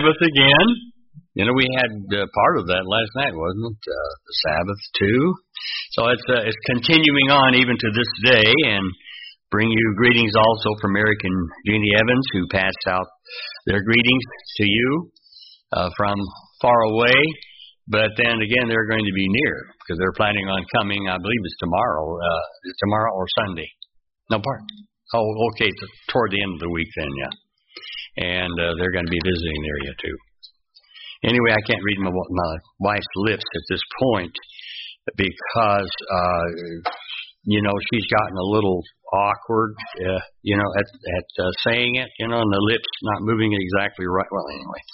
Sabbath again. You know, we had part of that last night, wasn't it? The Sabbath too. So it's continuing on even to this day, and bring you greetings also from Eric and Jeannie Evans, who passed out their greetings to you from far away. But then again, they're going to be near because they're planning on coming. I believe it's tomorrow. Tomorrow or Sunday? No, part. Oh, okay. So toward the end of the week, then, yeah. And they're going to be visiting near you too. Anyway, I can't read my wife's lips at this point because she's gotten a little awkward, at saying it, and the lips not moving exactly right. Well, anyway.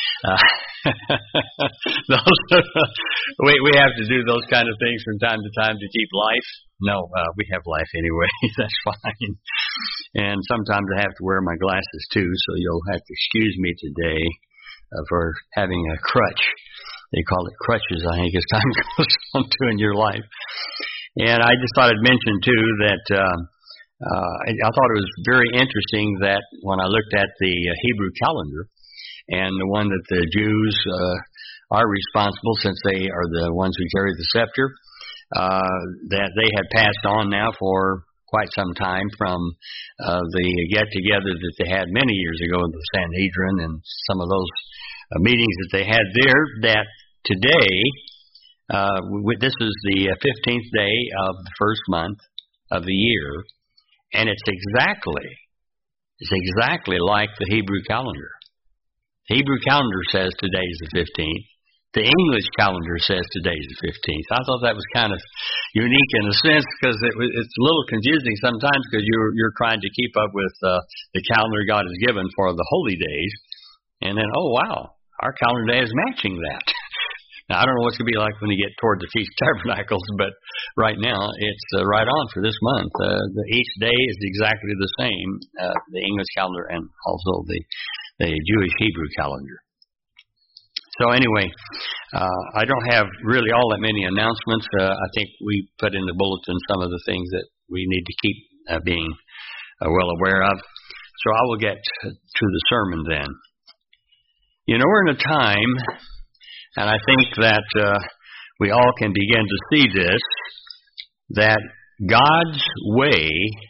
We have to do those kind of things from time to time to keep life. No, we have life anyway. That's fine. And sometimes I have to wear my glasses too, so you'll have to excuse me today for having a crutch. They call it crutches, I think, as time goes on too in your life. And I just thought I'd mention too that I thought it was very interesting that when I looked at the Hebrew calendar, and the one that the Jews are responsible, since they are the ones who carry the scepter, that they had passed on now for quite some time from the get-together that they had many years ago in the Sanhedrin and some of those meetings that they had there, that today, this is the 15th day of the first month of the year, and it's exactly like the Hebrew calendar. The Hebrew calendar says today is the 15th. The English calendar says today is the 15th. I thought that was kind of unique in a sense because it's a little confusing sometimes because you're trying to keep up with the calendar God has given for the holy days. And then, oh, wow, our calendar day is matching that. Now, I don't know what it's going to be like when you get toward the Feast of Tabernacles, but right now it's right on for this month. Each day is exactly the same, the English calendar and also the Jewish Hebrew calendar. So anyway, I don't have really all that many announcements. I think we put in the bulletin some of the things that we need to keep being well aware of. So I will get to the sermon then. We're in a time, and I think that we all can begin to see this, that God's way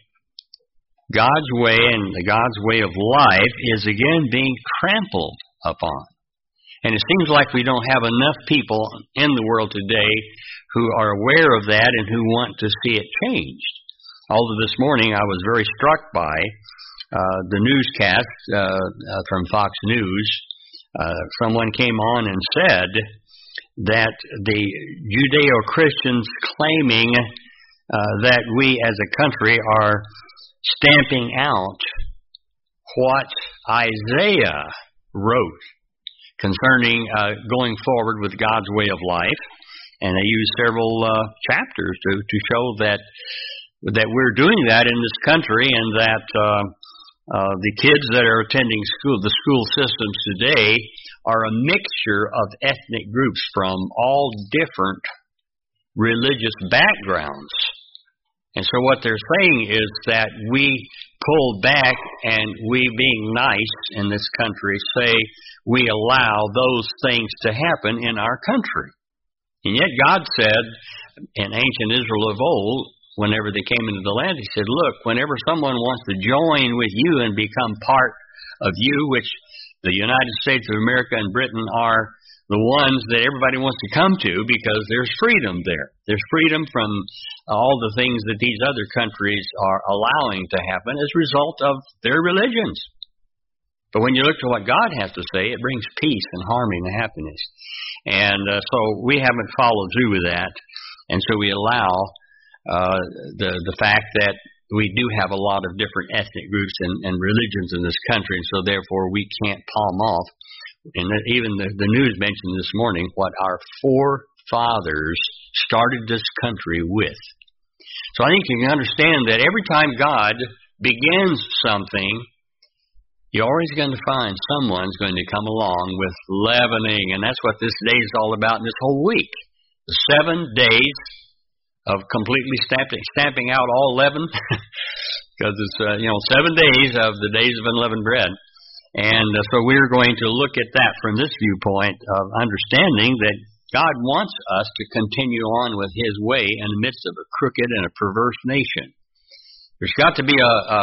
and God's way of life is again being trampled upon. And it seems like we don't have enough people in the world today who are aware of that and who want to see it changed. Although this morning I was very struck by the newscast from Fox News. Someone came on and said that the Judeo-Christians claiming that we as a country are stamping out what Isaiah wrote concerning going forward with God's way of life. And they use several chapters to show that we're doing that in this country, and that the kids that are attending school, the school systems today, are a mixture of ethnic groups from all different religious backgrounds. And so what they're saying is that we pull back and we, being nice in this country, say we allow those things to happen in our country. And yet God said in ancient Israel of old, whenever they came into the land, He said, look, whenever someone wants to join with you and become part of you, which the United States of America and Britain are the ones that everybody wants to come to because there's freedom there. There's freedom from all the things that these other countries are allowing to happen as a result of their religions. But when you look to what God has to say, it brings peace and harmony and happiness. And so we haven't followed through with that. And so we allow the fact that we do have a lot of different ethnic groups and religions in this country, and so therefore we can't palm off. And even the news mentioned this morning what our forefathers started this country with. So I think you can understand that every time God begins something, you're always going to find someone's going to come along with leavening, and that's what this day is all about in this whole week. The 7 days of completely stamping out all leaven, because it's 7 days of the days of unleavened bread. And so we're going to look at that from this viewpoint of understanding that God wants us to continue on with His way in the midst of a crooked and a perverse nation. There's got to be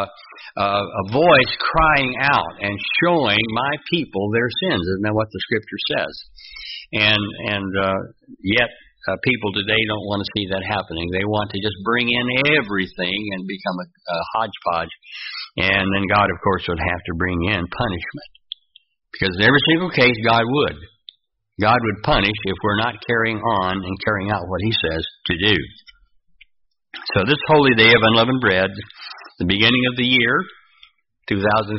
a voice crying out and showing my people their sins. Isn't that what the Scripture says? And yet people today don't want to see that happening. They want to just bring in everything and become a hodgepodge. And then God, of course, would have to bring in punishment. Because in every single case, God would. God would punish if we're not carrying on and carrying out what He says to do. So this holy day of unleavened bread, the beginning of the year, 2014,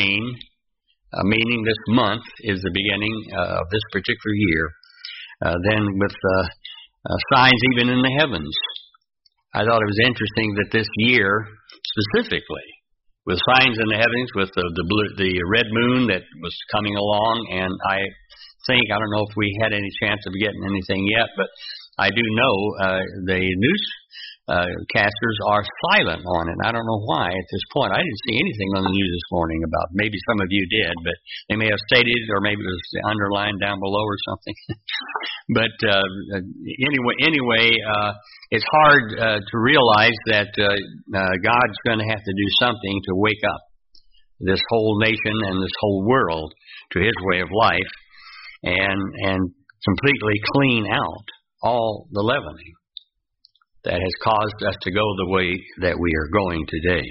meaning this month is the beginning of this particular year. Then with signs even in the heavens. I thought it was interesting that this year, specifically, with signs in the heavens, with the red moon that was coming along, and I don't know if we had any chance of getting anything yet, but I do know the newscasters are silent on it. I don't know why at this point. I didn't see anything on the news this morning about it. Maybe some of you did, but they may have stated it, or maybe it was underlined down below or something. But anyway, it's hard to realize that God's going to have to do something to wake up this whole nation and this whole world to His way of life and completely clean out all the leavening that has caused us to go the way that we are going today.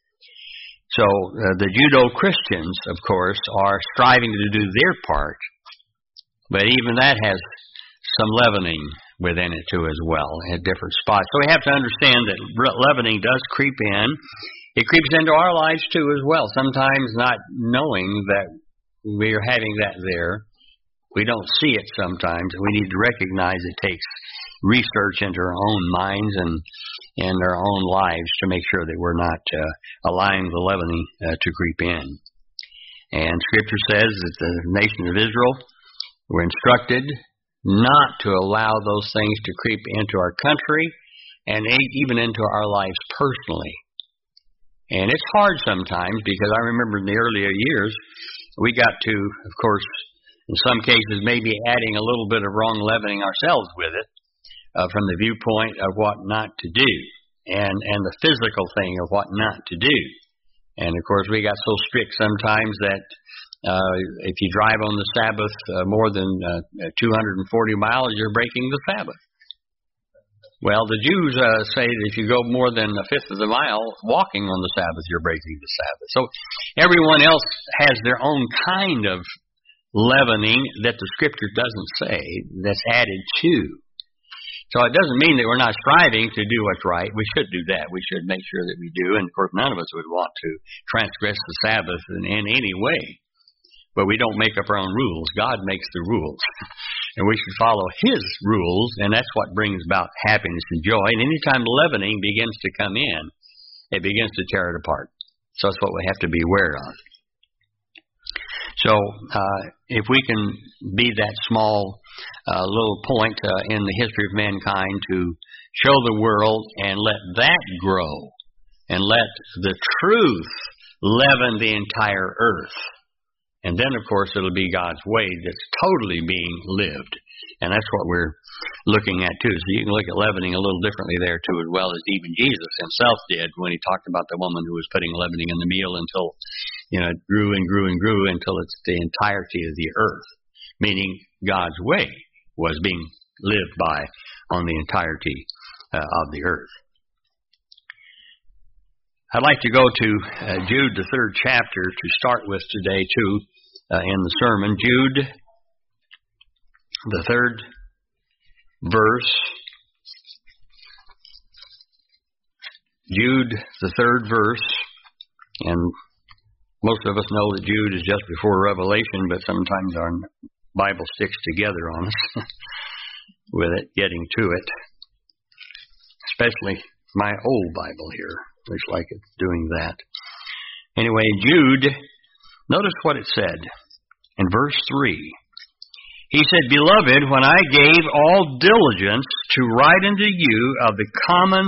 So the Judeo-Christians, of course, are striving to do their part, but even that has some leavening within it too as well at different spots. So we have to understand that leavening does creep in. It creeps into our lives too as well, sometimes not knowing that we are having that there. We don't see it sometimes. We need to recognize it takes research into our own minds and our own lives to make sure that we're not allowing the leavening to creep in. And Scripture says that the nation of Israel were instructed not to allow those things to creep into our country and even into our lives personally. And it's hard sometimes because I remember in the earlier years, we got to, of course, in some cases maybe adding a little bit of wrong leavening ourselves with it from the viewpoint of what not to do and the physical thing of what not to do. And, of course, we got so strict sometimes that if you drive on the Sabbath more than 240 miles, you're breaking the Sabbath. Well, the Jews say that if you go more than a fifth of the mile walking on the Sabbath, you're breaking the Sabbath. So everyone else has their own kind of leavening that the Scripture doesn't say that's added to. So it doesn't mean that we're not striving to do what's right. We should do that. We should make sure that we do. And, of course, none of us would want to transgress the Sabbath in any way. But we don't make up our own rules. God makes the rules. And we should follow His rules, and that's what brings about happiness and joy. And anytime leavening begins to come in, it begins to tear it apart. So that's what we have to be aware of. So if we can be that small little point in the history of mankind to show the world and let that grow and let the truth leaven the entire earth. And then, of course, it'll be God's way that's totally being lived. And that's what we're looking at, too. So you can look at leavening a little differently there, too, as well as even Jesus Himself did when He talked about the woman who was putting leavening in the meal until, it grew and grew and grew until it's the entirety of the earth. Meaning God's way was being lived by on the entirety of the earth. I'd like to go to Jude, the 3rd chapter, to start with today, too, in the sermon. Jude, the 3rd verse. Jude, the 3rd verse. And most of us know that Jude is just before Revelation, but sometimes our Bible sticks together on us with it, getting to it. Especially my old Bible here. Looks like it's doing that. Anyway, Jude, notice what it said in verse 3. He said, "Beloved, when I gave all diligence to write unto you of the common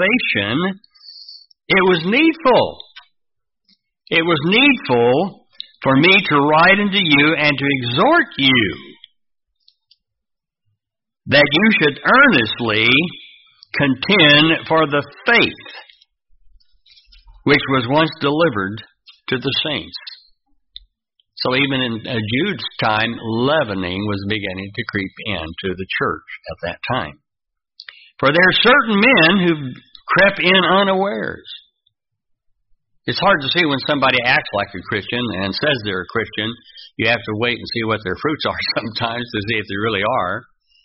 salvation, it was needful. It was needful for me to write unto you and to exhort you that you should earnestly contend for the faith which was once delivered to the saints. So even in Jude's time, leavening was beginning to creep into the church at that time. For there are certain men who crept in unawares. It's hard to see when somebody acts like a Christian and says they're a Christian. You have to wait and see what their fruits are sometimes to see if they really are.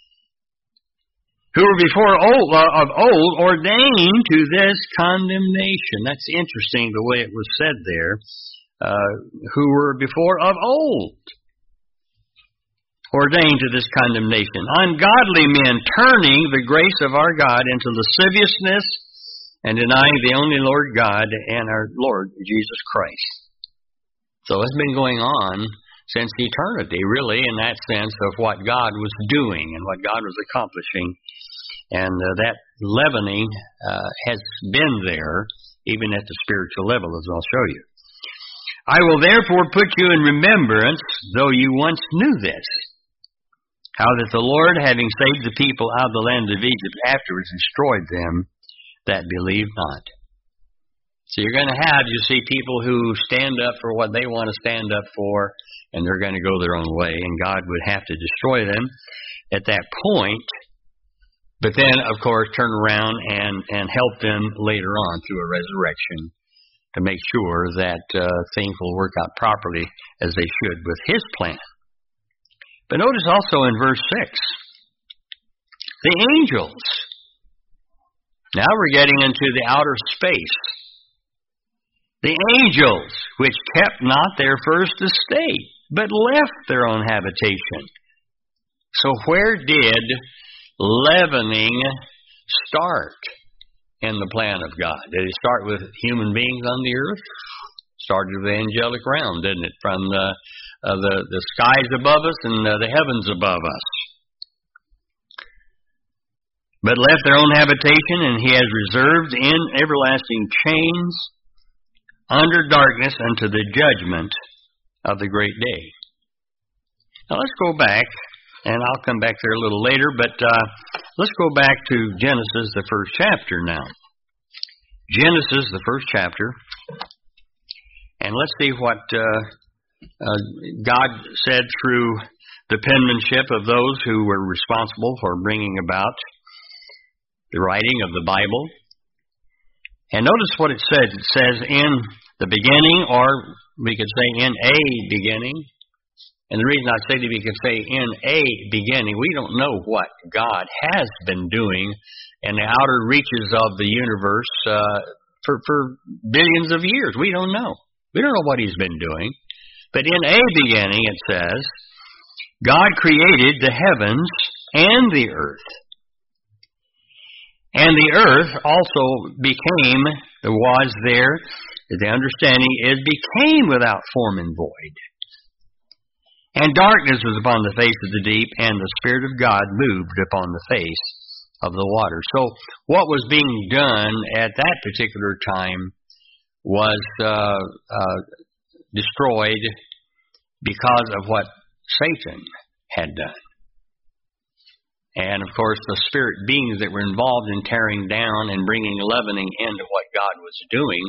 Who were before of old ordained to this condemnation. That's interesting the way it was said there. Who were before of old ordained to this condemnation. Ungodly men turning the grace of our God into lasciviousness and denying the only Lord God and our Lord Jesus Christ. So it's been going on since eternity, really, in that sense of what God was doing and what God was accomplishing. And that leavening has been there, even at the spiritual level, as I'll show you. I will therefore put you in remembrance, though you once knew this, how that the Lord, having saved the people out of the land of Egypt, afterwards destroyed them that believe not. So you're going to have, you see, people who stand up for what they want to stand up for, and they're going to go their own way, and God would have to destroy them at that point, but then, of course, turn around and help them later on through a resurrection to make sure that things will work out properly as they should with His plan. But notice also in verse 6, the angels. Now we're getting into the outer space. The angels, which kept not their first estate, but left their own habitation. So where did leavening start in the plan of God? Did it start with human beings on the earth? Started with the angelic realm, didn't it? From the skies above us and the heavens above us. But left their own habitation, and He has reserved in everlasting chains under darkness unto the judgment of the great day. Now let's go back, and I'll come back there a little later, but let's go back to Genesis, the first chapter now. Genesis, the first chapter, and let's see what God said through the penmanship of those who were responsible for bringing about the writing of the Bible. And notice what it says. It says in the beginning, or we could say in a beginning. And the reason I say that we could say in a beginning, we don't know what God has been doing in the outer reaches of the universe for billions of years. We don't know. We don't know what He's been doing. But in a beginning, it says, God created the heavens and the earth. And the earth also became, was there, the understanding is, became without form and void. And darkness was upon the face of the deep, and the Spirit of God moved upon the face of the water. So what was being done at that particular time was destroyed because of what Satan had done. And, of course, the spirit beings that were involved in tearing down and bringing leavening into what God was doing,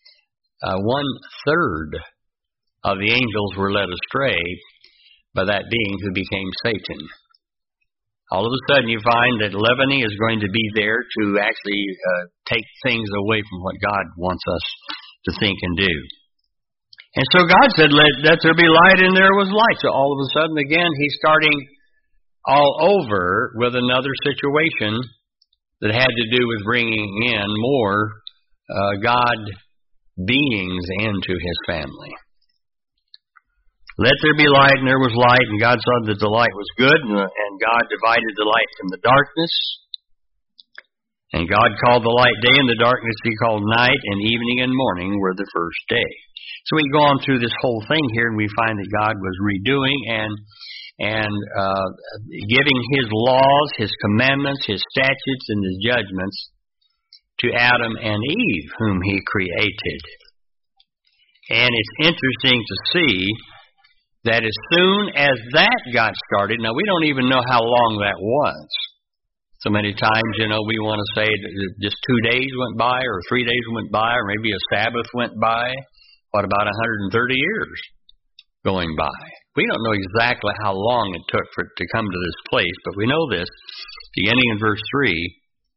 1/3 of the angels were led astray by that being who became Satan. All of a sudden you find that leavening is going to be there to actually take things away from what God wants us to think and do. And so God said, let there be light, and there was light. So all of a sudden, again, He's starting all over with another situation that had to do with bringing in more God beings into His family. Let there be light, and there was light, and God saw that the light was good, and God divided the light from the darkness. And God called the light day, and the darkness He called night, and evening and morning were the first day. So we go on through this whole thing here, and we find that God was redoing and giving His laws, His commandments, His statutes, and His judgments to Adam and Eve, whom He created. And it's interesting to see that as soon as that got started, now we don't even know how long that was. So many times, we want to say that just 2 days went by, or 3 days went by, or maybe a Sabbath went by. What about 130 years going by? We don't know exactly how long it took for it to come to this place, but we know this, beginning in verse 3,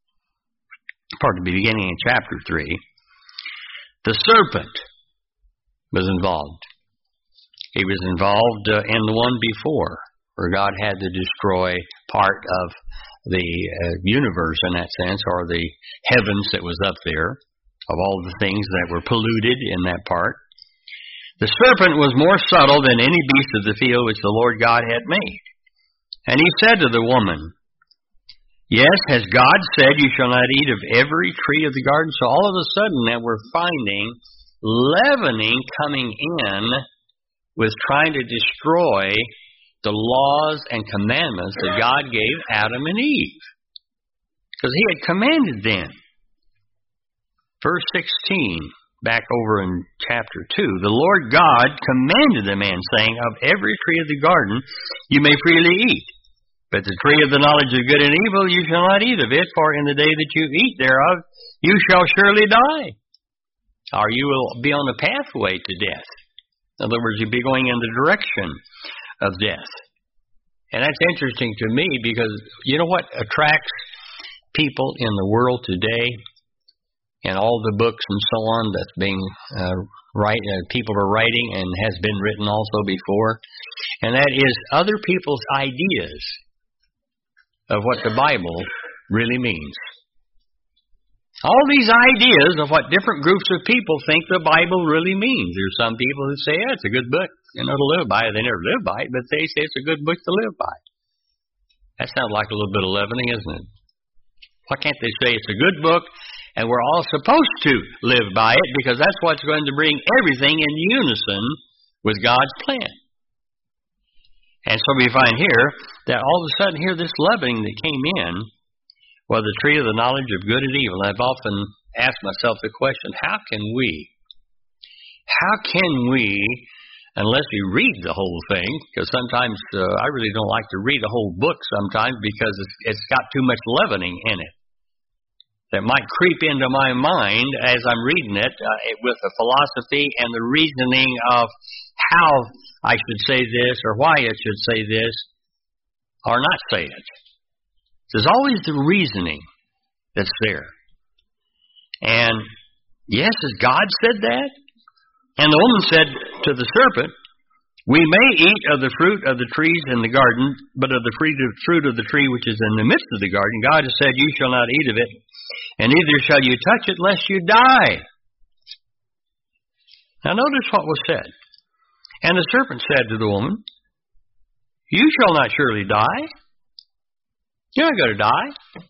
beginning in chapter 3, the serpent was involved. He was involved in the one before, where God had to destroy part of the universe in that sense, or the heavens that was up there, of all the things that were polluted in that part. The serpent was more subtle than any beast of the field which the Lord God had made. And he said to the woman, yes, has God said you shall not eat of every tree of the garden? So all of a sudden now we're finding leavening coming in with trying to destroy the laws and commandments that God gave Adam and Eve. Because he had commanded them. Verse 16, back over in chapter 2, the Lord God commanded the man, saying, of every tree of the garden you may freely eat, but the tree of the knowledge of good and evil you shall not eat of it, for in the day that you eat thereof you shall surely die, or you will be on the pathway to death. In other words, you'll be going in the direction of death. And that's interesting to me, because you know what attracts people in the world today, and all the books and so on that's being people are writing and has been written also before, and that is other people's ideas of what the Bible really means. All these ideas of what different groups of people think the Bible really means. There's some people who say, it's a good book, to live by. They never live by it, but they say it's a good book to live by. That sounds like a little bit of leavening, isn't it? Why can't they say it's a good book and we're all supposed to live by it, because that's what's going to bring everything in unison with God's plan. And so we find here that all of a sudden here this leavening that came in, well, the tree of the knowledge of good and evil. I've often asked myself the question, how can we, unless we read the whole thing, because sometimes I really don't like to read a whole book sometimes because it's got too much leavening in it that might creep into my mind as I'm reading it with the philosophy and the reasoning of how I should say this or why I should say this or not say it. There's always the reasoning that's there. And yes, has God said that? And the woman said to the serpent, we may eat of the fruit of the trees in the garden, but of the fruit of the tree which is in the midst of the garden, God has said, you shall not eat of it, and neither shall you touch it, lest you die. Now notice what was said. And the serpent said to the woman, you shall not surely die. You're not going to die.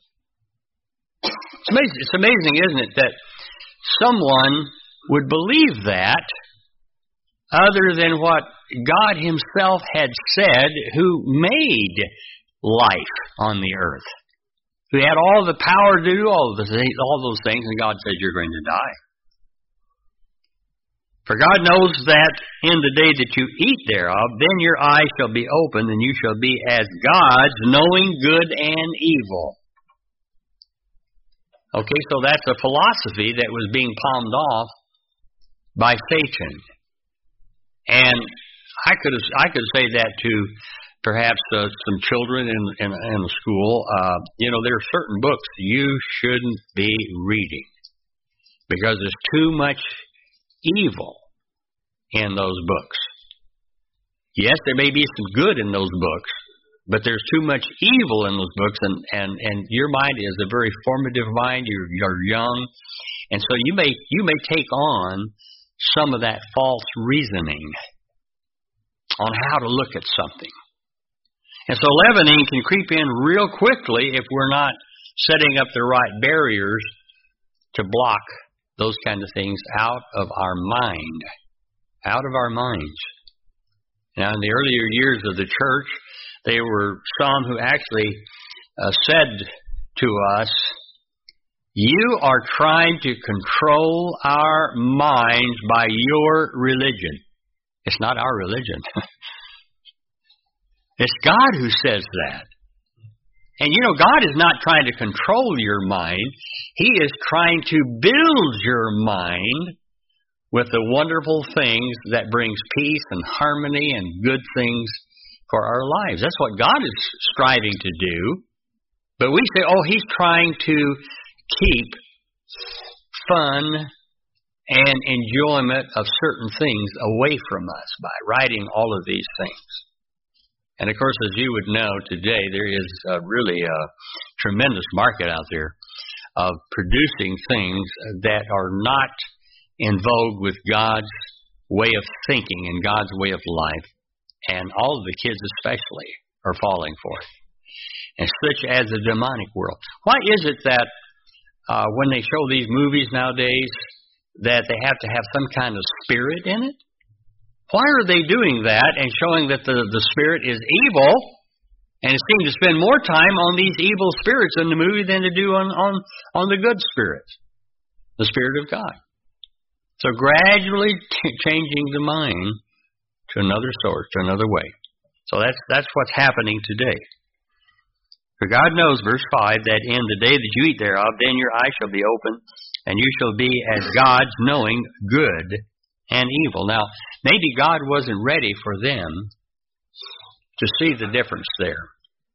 It's amazing, isn't it, that someone would believe that other than what God himself had said, who made life on the earth, who had all the power to do all those things, and God said, you're going to die. For God knows that in the day that you eat thereof, then your eyes shall be opened, and you shall be as gods, knowing good and evil. Okay, so that's a philosophy that was being palmed off by Satan. And I could say that to perhaps some children in a school. There are certain books you shouldn't be reading because there's too much evil in those books. Yes, there may be some good in those books, but there's too much evil in those books, and your mind is a very formative mind. You're young, and so you may take on some of that false reasoning on how to look at something. And so leavening can creep in real quickly if we're not setting up the right barriers to block those kind of things out of our mind. Out of our minds. Now, in the earlier years of the church, there were some who actually said to us You are trying to control our minds by your religion. It's not our religion. It's God who says that. And you know, God is not trying to control your mind. He is trying to build your mind with the wonderful things that brings peace and harmony and good things for our lives. That's what God is striving to do. But we say, oh, He's trying to keep fun and enjoyment of certain things away from us by writing all of these things. And of course, as you would know today, there is really a tremendous market out there of producing things that are not in vogue with God's way of thinking and God's way of life. And all of the kids especially are falling for it. And such as the demonic world. Why is it that when they show these movies nowadays that they have to have some kind of spirit in it? Why are they doing that and showing that the spirit is evil, and it seems to spend more time on these evil spirits in the movie than to do on the good spirits, the Spirit of God? So gradually changing the mind to another source, to another way. So that's what's happening today. For God knows, verse 5, that in the day that you eat thereof, then your eyes shall be open, and you shall be as gods, knowing good and evil. Now, maybe God wasn't ready for them to see the difference there.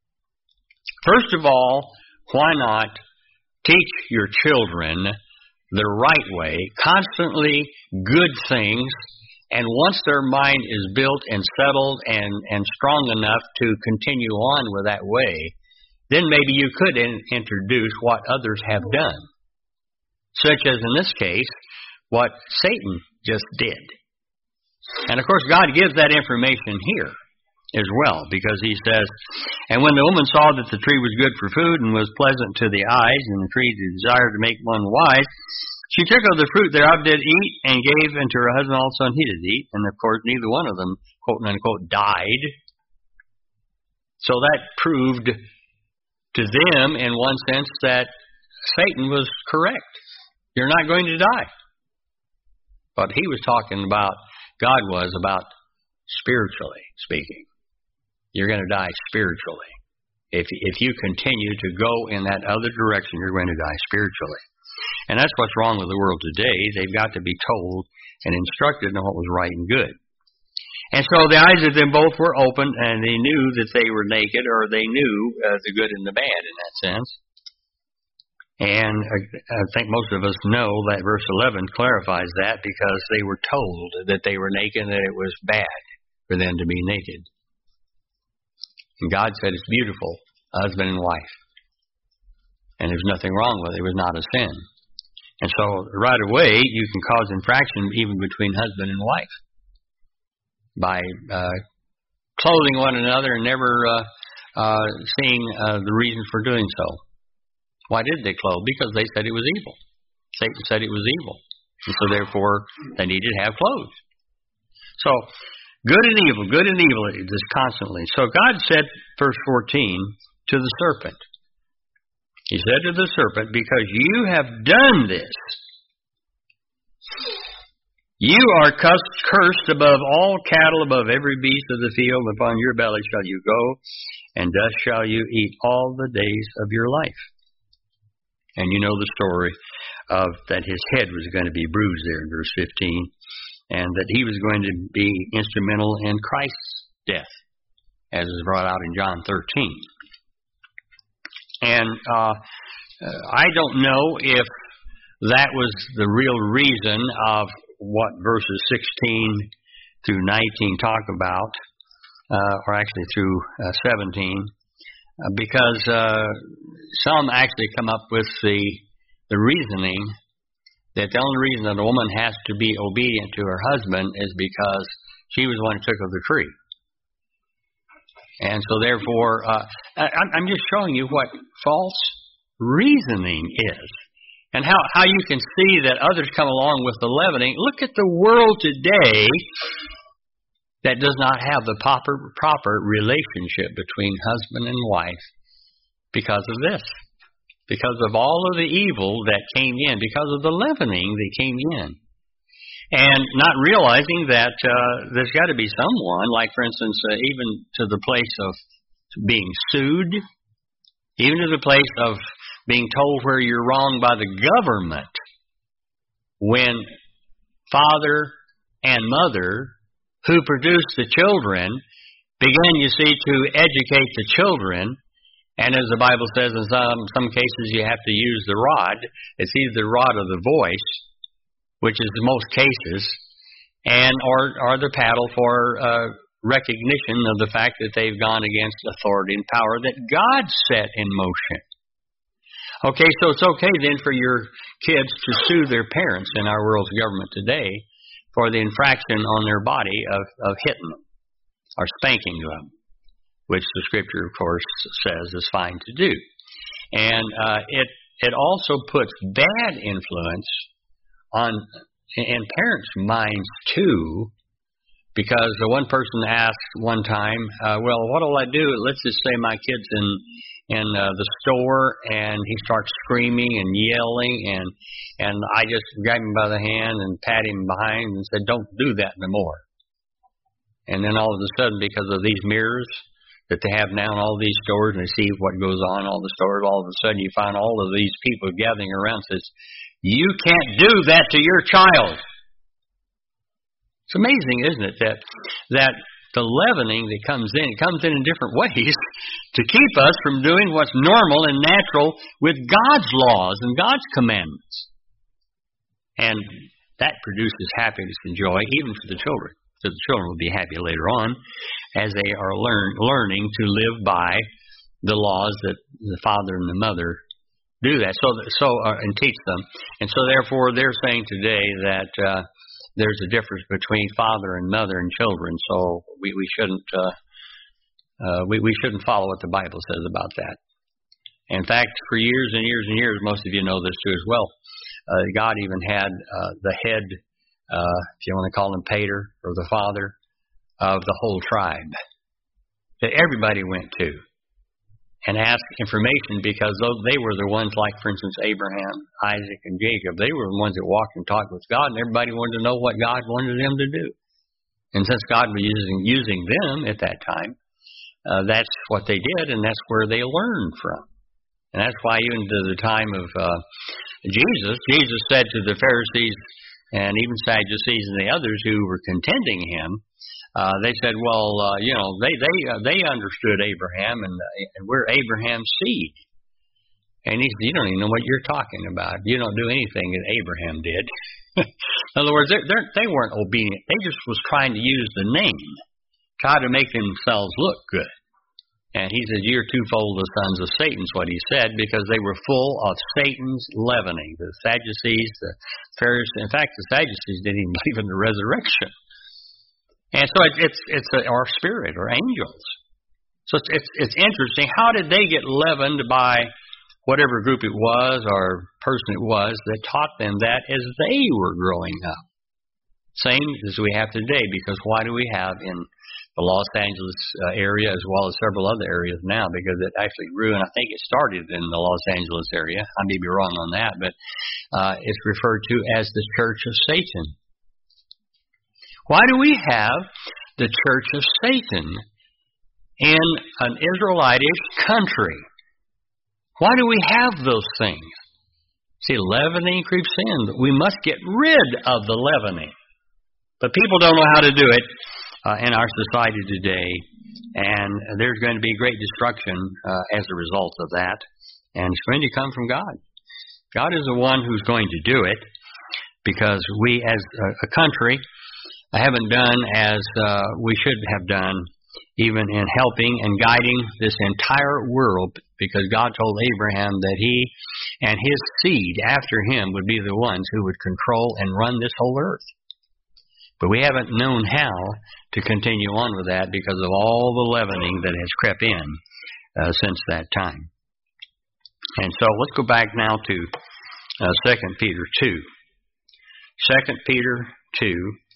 First of all, why not teach your children the right way, constantly good things, and once their mind is built and settled and strong enough to continue on with that way, then maybe you could introduce what others have done. Such as in this case, what Satan just did. And of course, God gives that information here as well, because He says, and when the woman saw that the tree was good for food and was pleasant to the eyes, and the tree desired to make one wise, she took of the fruit thereof, did eat, and gave unto her husband also, and he did eat. And of course, neither one of them, quote unquote, died. So that proved to them, in one sense, that Satan was correct. You're not going to die. But he was talking about, God was about spiritually speaking. You're going to die spiritually. If you continue to go in that other direction, you're going to die spiritually. And that's what's wrong with the world today. They've got to be told and instructed on what was right and good. And so the eyes of them both were open, and they knew that they were naked, or they knew the good and the bad in that sense. And I think most of us know that verse 11 clarifies that, because they were told that they were naked and that it was bad for them to be naked. And God said it's beautiful, husband and wife. And there's nothing wrong with it. It was not a sin. And so right away you can cause infraction even between husband and wife by clothing one another and never seeing the reason for doing so. Why did they clothe? Because they said it was evil. Satan said it was evil. And so therefore, they needed to have clothes. So, good and evil, just constantly. So God said, verse 14, to the serpent. He said to the serpent, because you have done this, you are cursed above all cattle, above every beast of the field. Upon your belly shall you go, and dust shall you eat all the days of your life. And you know the story of that his head was going to be bruised there in verse 15, and that he was going to be instrumental in Christ's death, as is brought out in John 13. And I don't know if that was the real reason of what verses 16 through 19 talk about, or actually through 17. Because some actually come up with the reasoning that the only reason that a woman has to be obedient to her husband is because she was the one who took of the tree. And so therefore, I'm just showing you what false reasoning is. And how you can see that others come along with the leavening. Look at the world today that does not have the proper relationship between husband and wife because of this. because of all of the evil that came in, because of the leavening that came in. And not realizing that there's got to be someone, like, for instance, even to the place of being sued, even to the place of being told where you're wrong by the government, when father and mother who produced the children began, you see, to educate the children. And as the Bible says, in some cases you have to use the rod. It's either the rod or the voice, which is in most cases, and or the paddle for recognition of the fact that they've gone against authority and power that God set in motion. Okay, so it's okay then for your kids to sue their parents in our world's government today for the infraction on their body of hitting them or spanking them, which the Scripture, of course, says is fine to do. And it also puts bad influence in parents' minds too, because the one person asked one time, well, what'll I do? Let's just say my kid's in the store and he starts screaming and yelling, and I just grab him by the hand and pat him behind and said, don't do that no more. And then all of a sudden, because of these mirrors that they have now in all these stores, and they see what goes on in all the stores, all of a sudden you find all of these people gathering around and says, you can't do that to your child. It's amazing, isn't it, that the leavening that comes in different ways to keep us from doing what's normal and natural with God's laws and God's commandments. And that produces happiness and joy even for the children. So the children will be happy later on as they are learning to live by the laws that the father and the mother do that. And teach them. And so therefore they're saying today that there's a difference between father and mother and children. So we shouldn't follow what the Bible says about that. In fact, for years and years and years, most of you know this too as well, God even had the head, if you want to call him pater, or the father of the whole tribe that everybody went to and asked information, because they were the ones, like, for instance, Abraham, Isaac, and Jacob. They were the ones that walked and talked with God, and everybody wanted to know what God wanted them to do. And since God was using them at that time, that's what they did, and that's where they learned from. And that's why even to the time of Jesus said to the Pharisees and even Sadducees and the others who were contending him, they said, well, they understood Abraham, and we're Abraham's seed. And he said, you don't even know what you're talking about. You don't do anything that Abraham did. In other words, they weren't obedient. They just was trying to use the name, try to make themselves look good. And he said, you're twofold the sons of Satan, is what he said, because they were full of Satan's leavening. The Sadducees, the Pharisees, in fact, the Sadducees didn't even believe in the resurrection. And so it's our spirit, or angels. So it's interesting. How did they get leavened by whatever group it was or person it was that taught them that as they were growing up? Same as we have today, because why do we have in the Los Angeles area as well as several other areas now? Because it actually grew, and I think it started in the Los Angeles area. I may be wrong on that, but it's referred to as the Church of Satan. Why do we have the Church of Satan in an Israelitish country? Why do we have those things? See, leavening creeps in. We must get rid of the leavening. But people don't know how to do it in our society today, and there's going to be great destruction as a result of that, and it's going to come from God. God is the one who's going to do it, because we as a country haven't done as we should have done, even in helping and guiding this entire world, because God told Abraham that he and his seed after him would be the ones who would control and run this whole earth. But we haven't known how to continue on with that because of all the leavening that has crept in since that time. And so let's go back now to 2 Peter 2. 2 Peter 2.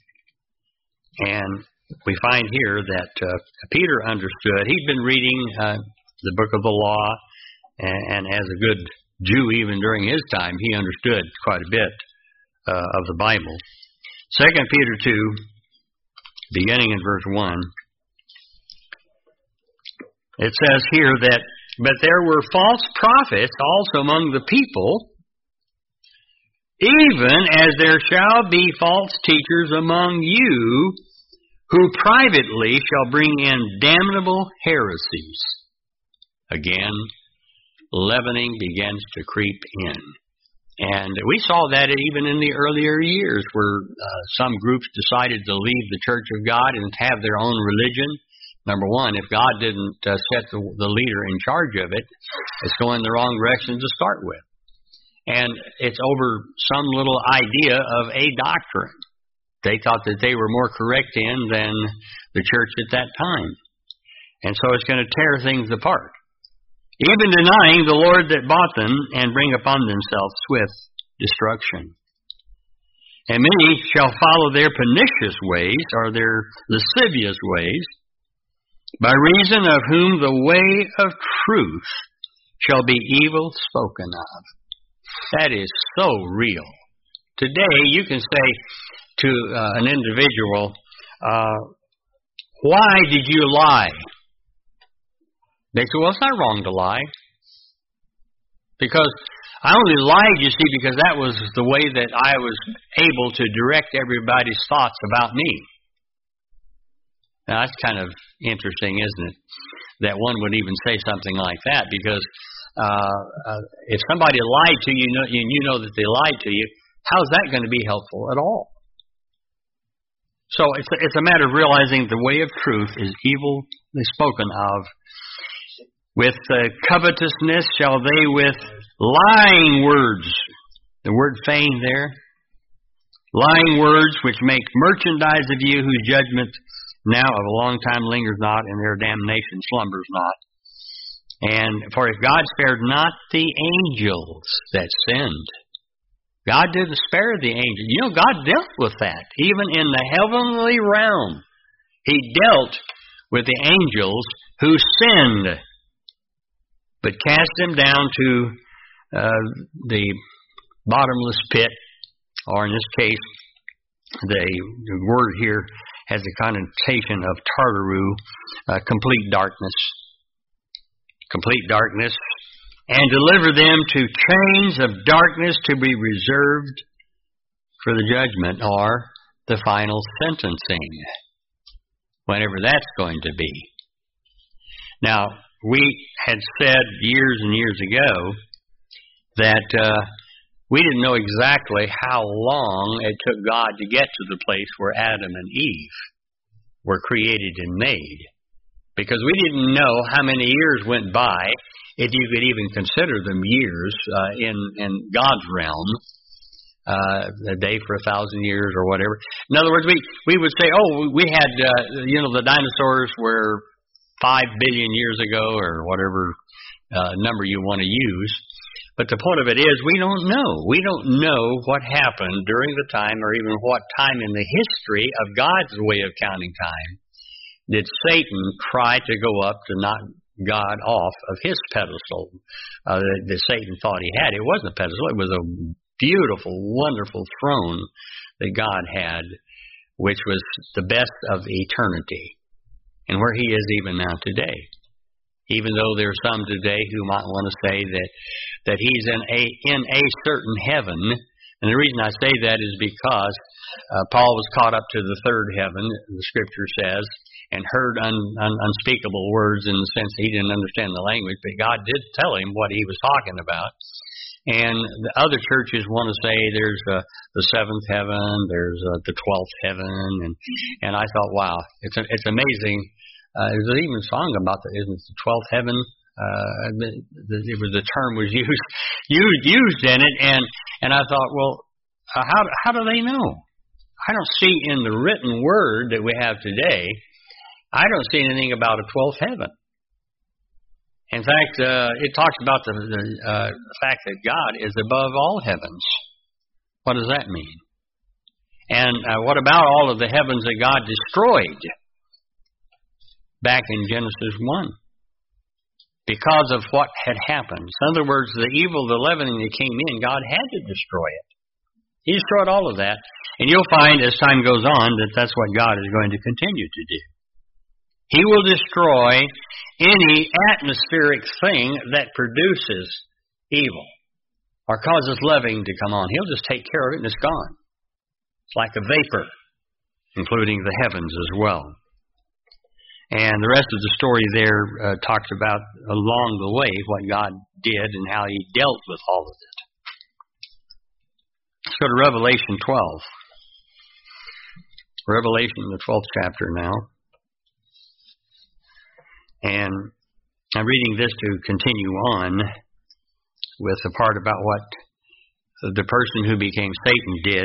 And we find here that Peter understood. He'd been reading the book of the law, and as a good Jew even during his time, he understood quite a bit of the Bible. 2 Peter 2, beginning in verse 1, it says here that, "But there were false prophets also among the people, even as there shall be false teachers among you, who privately shall bring in damnable heresies." Again, leavening begins to creep in. And we saw that even in the earlier years where some groups decided to leave the Church of God and have their own religion. Number one, if God didn't set the leader in charge of it, it's going the wrong direction to start with. And it's over some little idea of a doctrine they thought that they were more correct in than the church at that time. And so it's going to tear things apart. Even denying the Lord that bought them, and bring upon themselves swift destruction. And many shall follow their pernicious ways, or their lascivious ways, by reason of whom the way of truth shall be evil spoken of. That is so real. Today you can say to an individual, "Why did you lie?" They say, "Well, it's not wrong to lie. Because I only lied, you see, because that was the way that I was able to direct everybody's thoughts about me." Now, that's kind of interesting, isn't it? That one would even say something like that, because if somebody lied to you, and you know that they lied to you, how's that going to be helpful at all? So it's a matter of realizing the way of truth is evilly spoken of. "With covetousness shall they with lying words," the word feign there, "lying words which make merchandise of you, whose judgment now of a long time lingers not, and their damnation slumbers not. And for if God spared not the angels that sinned," God didn't spare the angels. You know, God dealt with that. Even in the heavenly realm, He dealt with the angels who sinned, but cast them down to the bottomless pit, or in this case, the word here has the connotation of Tartaru, complete darkness, and deliver them to chains of darkness to be reserved for the judgment, or the final sentencing, whenever that's going to be. Now, we had said years and years ago that we didn't know exactly how long it took God to get to the place where Adam and Eve were created and made, because we didn't know how many years went by, if you could even consider them years in God's realm, a day for 1,000 years or whatever. In other words, we would say, oh, we had, the dinosaurs were 5 billion years ago, or whatever number you want to use. But the point of it is, we don't know. We don't know what happened during the time, or even what time in the history of God's way of counting time did Satan try to go up to knock God off of his pedestal that Satan thought he had. It wasn't a pedestal. It was a beautiful, wonderful throne that God had, which was the best of eternity, and where he is even now today. Even though there are some today who might want to say that he's in a certain heaven. And the reason I say that is because Paul was caught up to the third heaven, the scripture says, and heard unspeakable words, in the sense he didn't understand the language, but God did tell him what he was talking about. And the other churches want to say there's the seventh heaven, there's the 12th heaven, and I thought, wow, it's amazing. There's even a song about isn't it the 12th heaven? The term was used in it, and I thought, well, how do they know? I don't see in the written word that we have today, I don't see anything about a 12th heaven. In fact, it talks about the fact that God is above all heavens. What does that mean? And what about all of the heavens that God destroyed back in Genesis 1? because of what had happened. In other words, the evil, the leavening that came in, God had to destroy it. He destroyed all of that. And you'll find as time goes on that that's what God is going to continue to do. He will destroy any atmospheric thing that produces evil or causes leavening to come on. He'll just take care of it and it's gone. It's like a vapor, including the heavens as well. And the rest of the story there talks about along the way what God did and how He dealt with all of it. Let's go to Revelation 12. Revelation, the 12th chapter now. And I'm reading this to continue on with the part about what the person who became Satan did.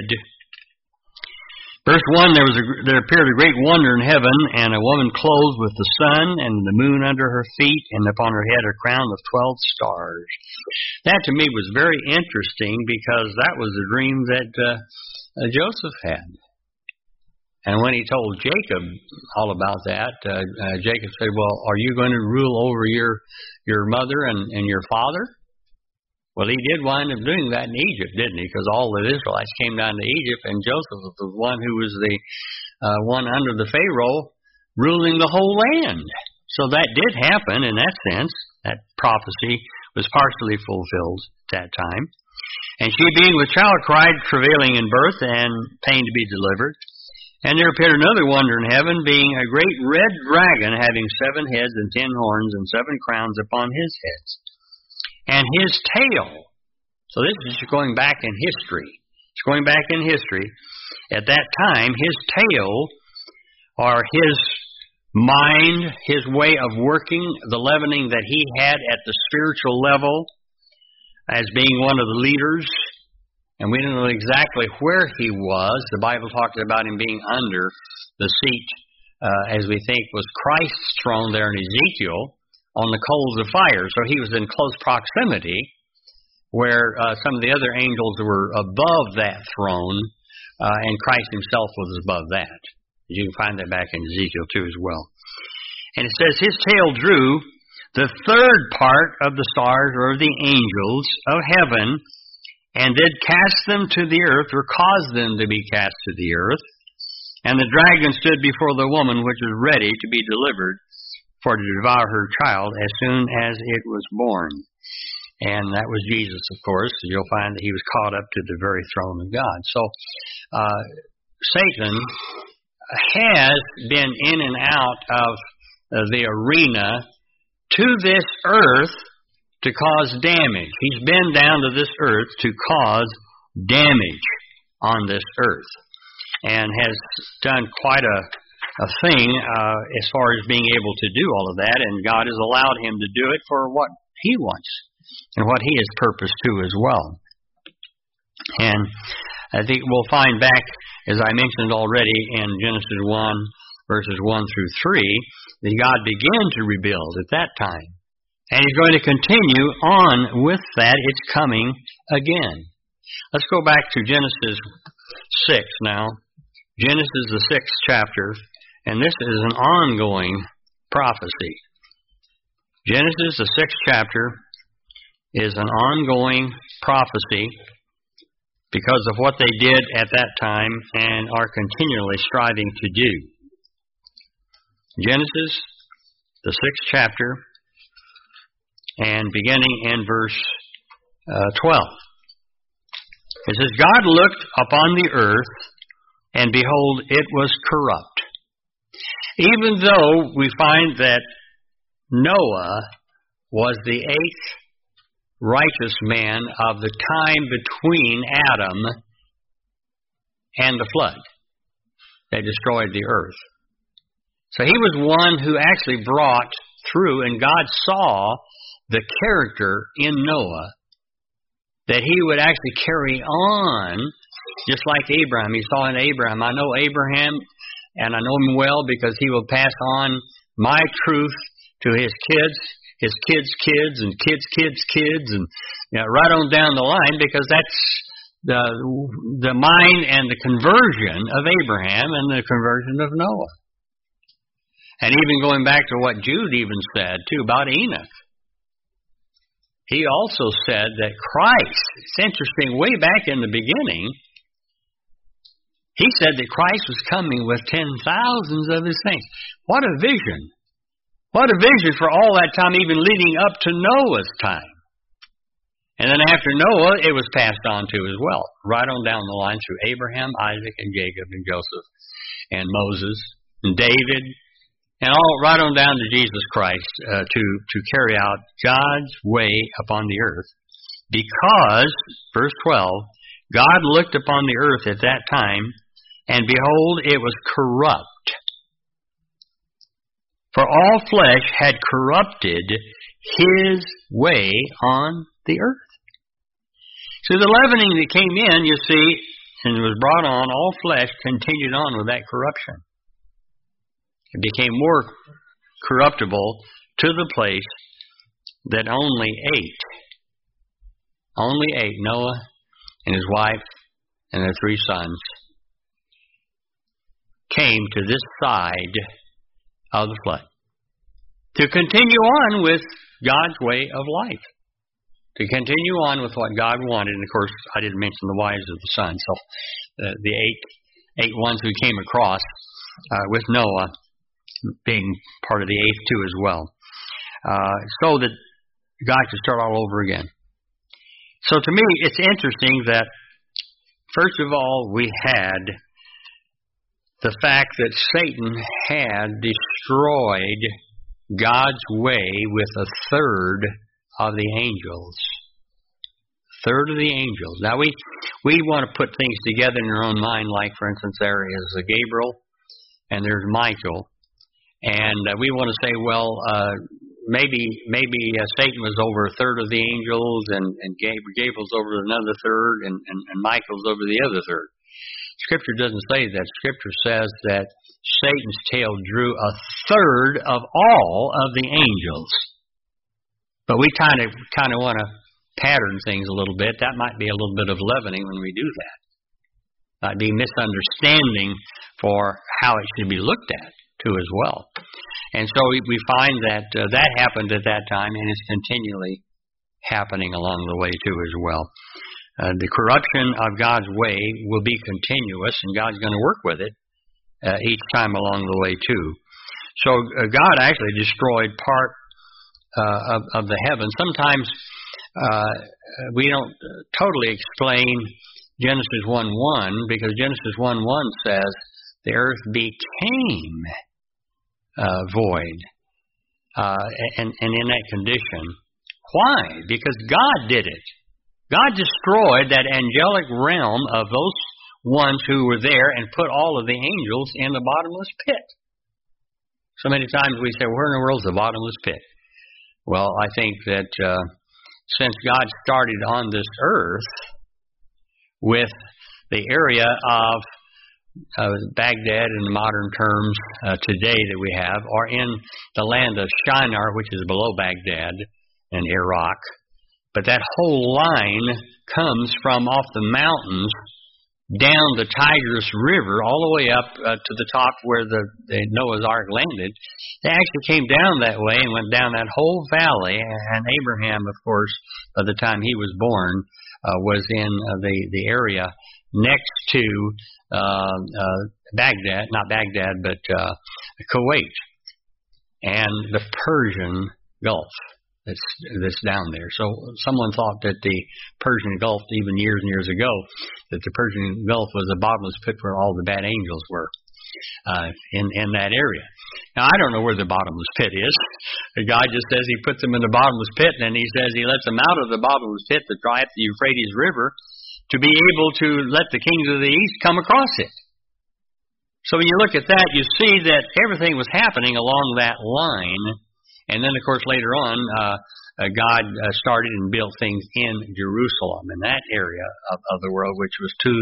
Verse 1, there appeared a great wonder in heaven, and a woman clothed with the sun and the moon under her feet, and upon her head a crown of 12 stars. That to me was very interesting because that was a dream that Joseph had. And when he told Jacob all about that, Jacob said, well, are you going to rule over your mother and your father? Well, he did wind up doing that in Egypt, didn't he? Because all the Israelites came down to Egypt, and Joseph was the one who was the one under the Pharaoh ruling the whole land. So that did happen in that sense. That prophecy was partially fulfilled at that time. And she, being with child, cried, travailing in birth, and pain to be delivered. And there appeared another wonder in heaven, being a great red dragon, having 7 heads and 10 horns, and 7 crowns upon his heads. And his tail, so this is going back in history. It's going back in history. At that time, his tail, or his mind, his way of working, the leavening that he had at the spiritual level, as being one of the leaders, and we don't know exactly where he was. The Bible talks about him being under the seat, as we think was Christ's throne there in Ezekiel, on the coals of fire. So he was in close proximity where some of the other angels were above that throne, and Christ himself was above that. You can find that back in Ezekiel 2 as well. And it says, his tail drew the third part of the stars, or the angels of heaven, and did cast them to the earth, or caused them to be cast to the earth. And the dragon stood before the woman which was ready to be delivered, for to devour her child as soon as it was born. And that was Jesus, of course. You'll find that he was caught up to the very throne of God. So Satan has been in and out of the arena to this earth to cause damage. He's been down to this earth to cause damage on this earth, and has done quite a thing as far as being able to do all of that, and God has allowed him to do it for what he wants and what he has purposed to as well. And I think we'll find back, as I mentioned already in Genesis 1, verses 1 through 3, that God began to rebuild at that time. And he's going to continue on with that. It's coming again. Let's go back to Genesis 6 now. Genesis, the 6th chapter. And this is an ongoing prophecy. Genesis, the 6th chapter, is an ongoing prophecy because of what they did at that time and are continually striving to do. Genesis, the 6th chapter, and beginning in verse 12. It says, God looked upon the earth, and behold, it was corrupt. Even though we find that Noah was the 8th righteous man of the time between Adam and the flood that destroyed the earth. So he was one who actually brought through, and God saw the character in Noah, that he would actually carry on, just like Abraham. He saw in Abraham, I know Abraham, and I know him well because he will pass on my truth to his kids' kids, and kids' kids, and right on down the line, because that's the mind and the conversion of Abraham and the conversion of Noah. And even going back to what Jude even said, too, about Enoch. he also said that Christ, it's interesting, way back in the beginning, he said that Christ was coming with 10,000s of his saints. What a vision. What a vision for all that time, even leading up to Noah's time. And then after Noah, it was passed on to as well, right on down the line through Abraham, Isaac, and Jacob, and Joseph, and Moses, and David, and all right on down to Jesus Christ to carry out God's way upon the earth. Because, verse 12, God looked upon the earth at that time, and behold, it was corrupt. For all flesh had corrupted his way on the earth. So the leavening that came in, you see, and was brought on, all flesh continued on with that corruption. It became more corruptible to the place that only eight, Noah and his wife and their 3 sons, came to this side of the flood to continue on with God's way of life, to continue on with what God wanted. And of course, I didn't mention the wives of the sons, so the eight ones who came across with Noah being part of the 8th too as well, so that God could start all over again. So to me, it's interesting that first of all, we had the fact that Satan had destroyed God's way with a third of the angels. Third of the angels. Now we want to put things together in our own mind, like for instance there is Gabriel and there's Michael, and we want to say, well, maybe Satan was over a third of the angels, and Gabriel's over another third, and Michael's over the other third. Scripture doesn't say that. Scripture says that Satan's tail drew a third of all of the angels. But we kind of want to pattern things a little bit. That might be a little bit of leavening when we do that. Might be misunderstanding for how it should be looked at too as well. And so we find that that happened at that time, and it's continually happening along the way too as well. The corruption of God's way will be continuous, and God's going to work with it each time along the way too. So God actually destroyed part of the heavens. Sometimes we don't totally explain Genesis 1:1, because Genesis 1:1 says the earth became void, and in that condition. Why? Because God did it. God destroyed that angelic realm of those ones who were there and put all of the angels in the bottomless pit. So many times we say, where in the world is the bottomless pit? Well, I think that since God started on this earth with the area of Baghdad in the modern terms today that we have, or in the land of Shinar, which is below Baghdad in Iraq, but that whole line comes from off the mountains down the Tigris River all the way up to the top where the Noah's Ark landed. They actually came down that way and went down that whole valley. And Abraham, of course, by the time he was born, was in the area next to Baghdad, not Baghdad, but Kuwait, and the Persian Gulf. That's down there. So someone thought that the Persian Gulf, even years and years ago, that the Persian Gulf was a bottomless pit where all the bad angels were in that area. Now, I don't know where the bottomless pit is. The guy just says he puts them in the bottomless pit, and then he says he lets them out of the bottomless pit to dry up the Euphrates River to be able to let the kings of the east come across it. So when you look at that, you see that everything was happening along that line. And then, of course, later on, God started and built things in Jerusalem, in that area of the world, which was to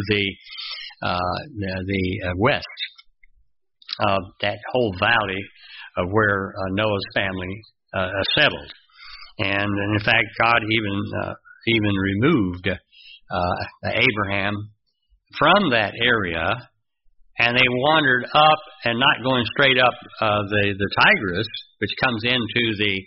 the west of that whole valley of where Noah's family settled. And in fact, God even removed Abraham from that area, and they wandered up, and not going straight up the Tigris, which comes into the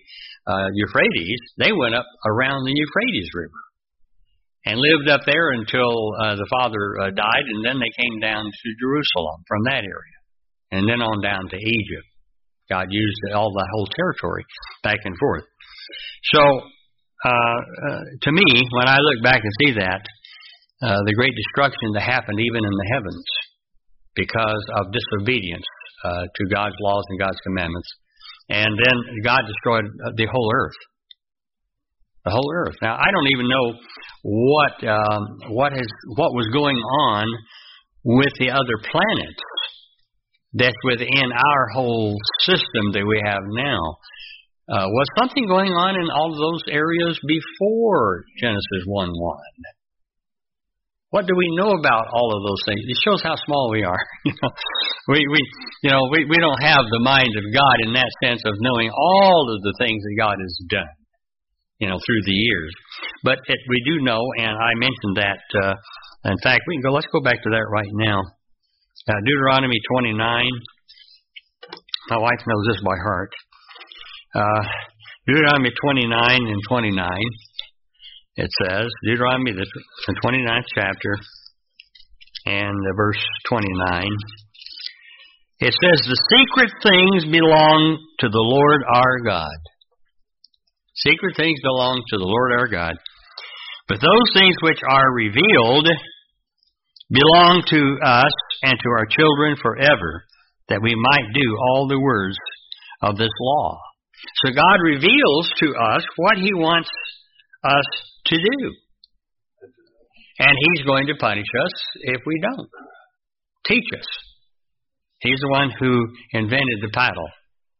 Euphrates, they went up around the Euphrates River and lived up there until the father died, and then they came down to Jerusalem from that area, and then on down to Egypt. God used all the whole territory back and forth. So, to me, when I look back and see that, the great destruction that happened even in the heavens because of disobedience to God's laws and God's commandments, and then God destroyed the whole earth. The whole earth. Now, I don't even know what was going on with the other planets that's within our whole system that we have now. Was something going on in all of those areas before Genesis 1:1? What do we know about all of those things? It shows how small we are. We don't have the mind of God in that sense of knowing all of the things that God has done, through the years. But we do know, and I mentioned that. In fact, let's go back to that right now. Deuteronomy 29. My wife knows this by heart. Deuteronomy 29 and 29. It says, Deuteronomy, the 29th chapter, and verse 29. It says, the secret things belong to the Lord our God. Secret things belong to the Lord our God. But those things which are revealed belong to us and to our children forever, that we might do all the words of this law. So God reveals to us what He wants us to do. And He's going to punish us if we don't. Teach us. He's the one who invented the paddle.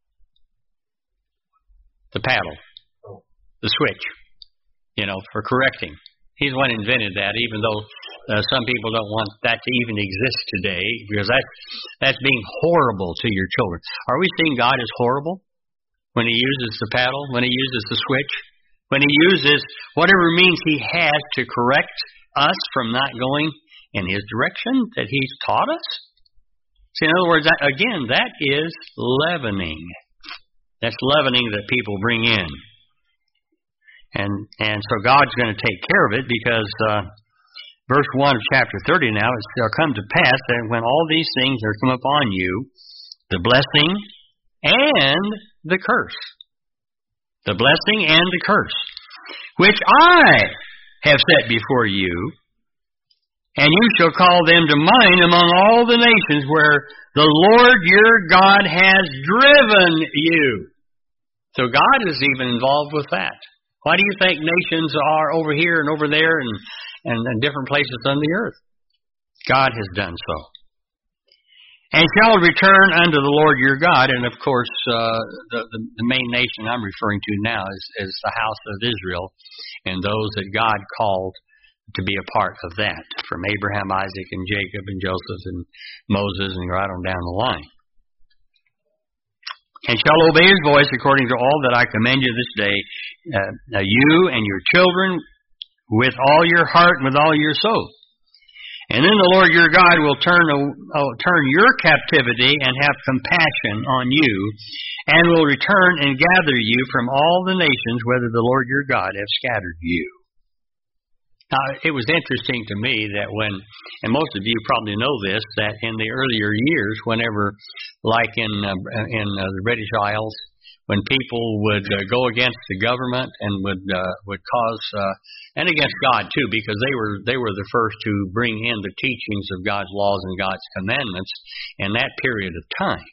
The paddle. The switch. For correcting. He's the one who invented that, even though some people don't want that to even exist today, because that's being horrible to your children. Are we seeing God as horrible when He uses the paddle, when He uses the switch, when He uses whatever means He has to correct us from not going in His direction that He's taught us? See, in other words, again, that is leavening. That's leavening that people bring in. And so God's going to take care of it, because verse 1 of chapter 30 now, it shall come to pass that when all these things are come upon you, the blessing and the curse. The blessing and the curse, which I have set before you, and you shall call them to mind among all the nations where the Lord your God has driven you. So God is even involved with that. Why do you think nations are over here and over there and different places on the earth? God has done so. And shall return unto the Lord your God. And of course, the main nation I'm referring to now is the house of Israel, and those that God called to be a part of that, from Abraham, Isaac, and Jacob, and Joseph, and Moses, and right on down the line. And shall obey His voice according to all that I command you this day, you and your children, with all your heart and with all your soul. And then the Lord your God will turn your captivity and have compassion on you, and will return and gather you from all the nations whither the Lord your God hath scattered you. Now, it was interesting to me that and most of you probably know this, that in the earlier years, whenever, like in the British Isles, when people would go against the government and would cause, and against God too, because they were the first to bring in the teachings of God's laws and God's commandments in that period of time.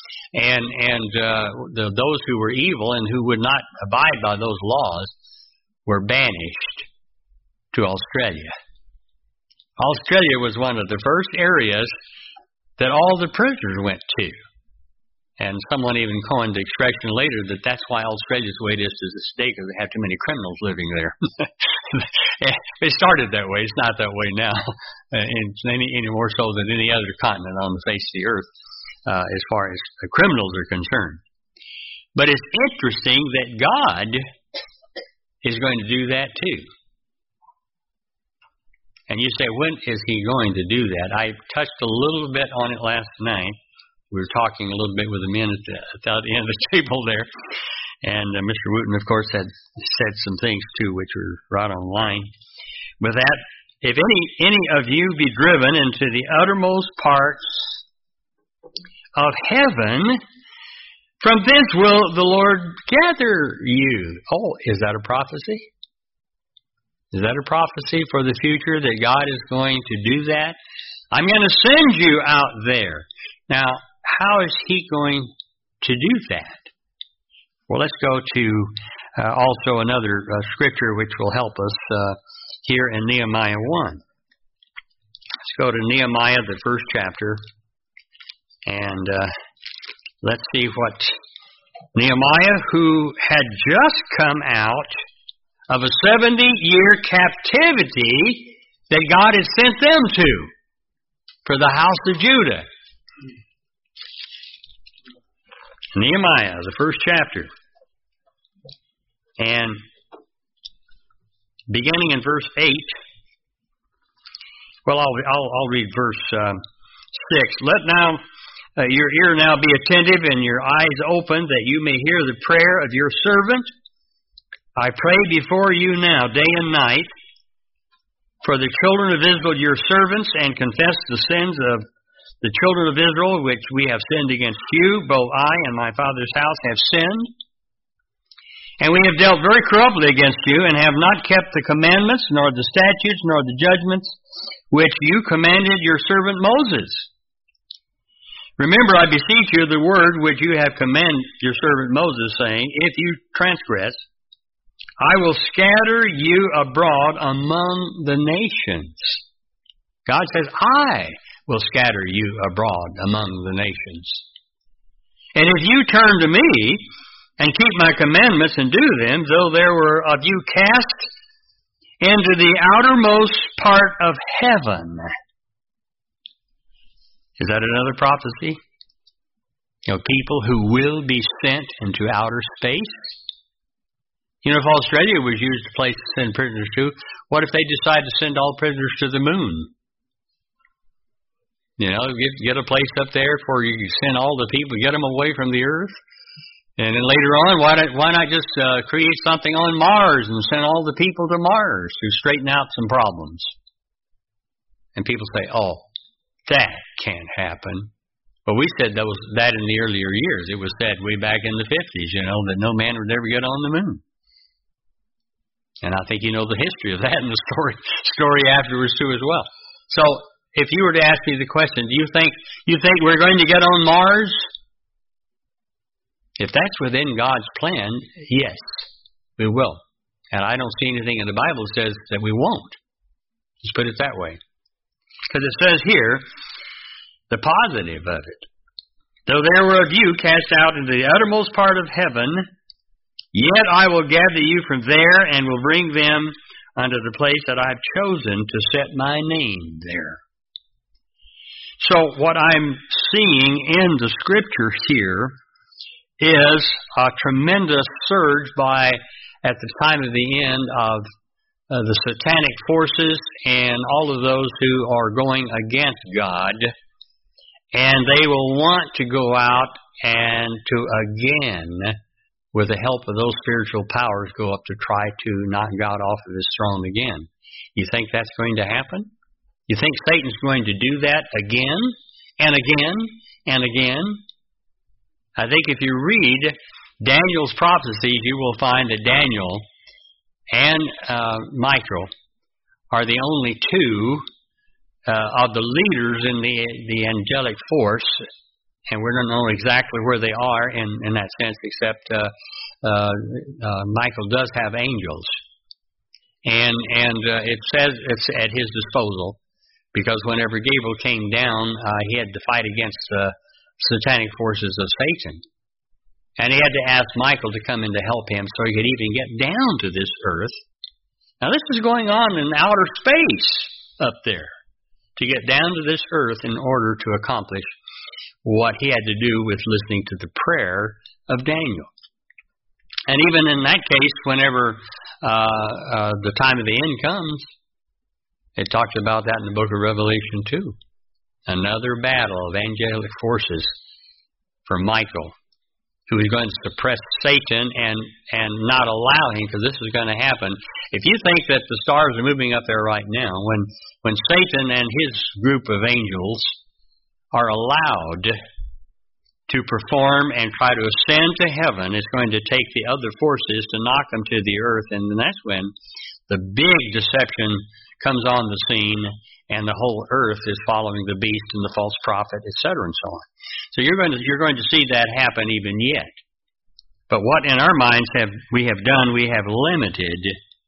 And those who were evil and who would not abide by those laws were banished to Australia. Australia was one of the first areas that all the prisoners went to. And someone even coined the expression later that that's why Australia's the way it is to this day, because they have too many criminals living there. It started that way. It's not that way now, any more so than any other continent on the face of the earth, as far as the criminals are concerned. But it's interesting that God is going to do that too. And you say, when is He going to do that? I touched a little bit on it last night. We were talking a little bit with the men at the end of the table there. And Mr. Wooten, of course, had said some things, too, which were right on line with that. If any of you be driven into the uttermost parts of heaven, from thence will the Lord gather you. Oh, is that a prophecy? Is that a prophecy for the future that God is going to do that? I'm going to send you out there. Now, how is He going to do that? Well, let's go to also another scripture which will help us here in Nehemiah 1. Let's go to Nehemiah, the first chapter, and let's see what Nehemiah, who had just come out of a 70-year captivity that God had sent them to for the house of Judah. Nehemiah, the first chapter, and beginning in verse 8. Well, I'll read verse 6. Let now your ear now be attentive and your eyes open, that you may hear the prayer of your servant. I pray before you now, day and night, for the children of Israel, your servants, and confess the sins of the children of Israel, which we have sinned against you. Both I and my father's house have sinned. And we have dealt very corruptly against you, and have not kept the commandments, nor the statutes, nor the judgments, which you commanded your servant Moses. Remember, I beseech you, the word which you have commanded your servant Moses, saying, if you transgress, I will scatter you abroad among the nations. God says, I will scatter you abroad among the nations. And if you turn to me, and keep my commandments and do them, though there were of you cast into the outermost part of heaven. Is that another prophecy? People who will be sent into outer space. If Australia was used a place to send prisoners to, what if they decide to send all prisoners to the moon? Get a place up there where you send all the people, get them away from the earth. And then later on, why not just create something on Mars and send all the people to Mars to straighten out some problems? And people say, oh, that can't happen. Well, we said that in the earlier years. It was said way back in the 50s, that no man would ever get on the moon. And I think you know the history of that and the story afterwards too as well. So if you were to ask me the question, do you think we're going to get on Mars? If that's within God's plan, yes, we will. And I don't see anything in the Bible that says that we won't. Just put it that way. Because it says here, the positive of it. Though there were of you cast out into the uttermost part of heaven, yet I will gather you from there and will bring them unto the place that I have chosen to set my name there. So what I'm seeing in the scripture here is a tremendous surge at the time of the end of the satanic forces and all of those who are going against God. And they will want to go out and to again, with the help of those spiritual powers, go up to try to knock God off of His throne again. You think that's going to happen? You think Satan's going to do that again and again and again? I think if you read Daniel's prophecies, you will find that Daniel and Michael are the only two of the leaders in the angelic force, and we don't know exactly where they are in that sense, except Michael does have angels, and it says it's at his disposal, because whenever Gabriel came down, he had to fight against the satanic forces of Satan. And he had to ask Michael to come in to help him so he could even get down to this earth. Now this is going on in outer space up there, to get down to this earth in order to accomplish what he had to do with listening to the prayer of Daniel. And even in that case, whenever the time of the end comes, it talks about that in the book of Revelation too. Another battle of angelic forces for Michael who is going to suppress Satan and not allow him, because this is going to happen. If you think that the stars are moving up there right now, when Satan and his group of angels are allowed to perform and try to ascend to heaven, it's going to take the other forces to knock them to the earth, and that's when the big deception comes on the scene, and the whole earth is following the beast and the false prophet, etc., and so on. So you're going to see that happen even yet. But what in our minds we have done, we have limited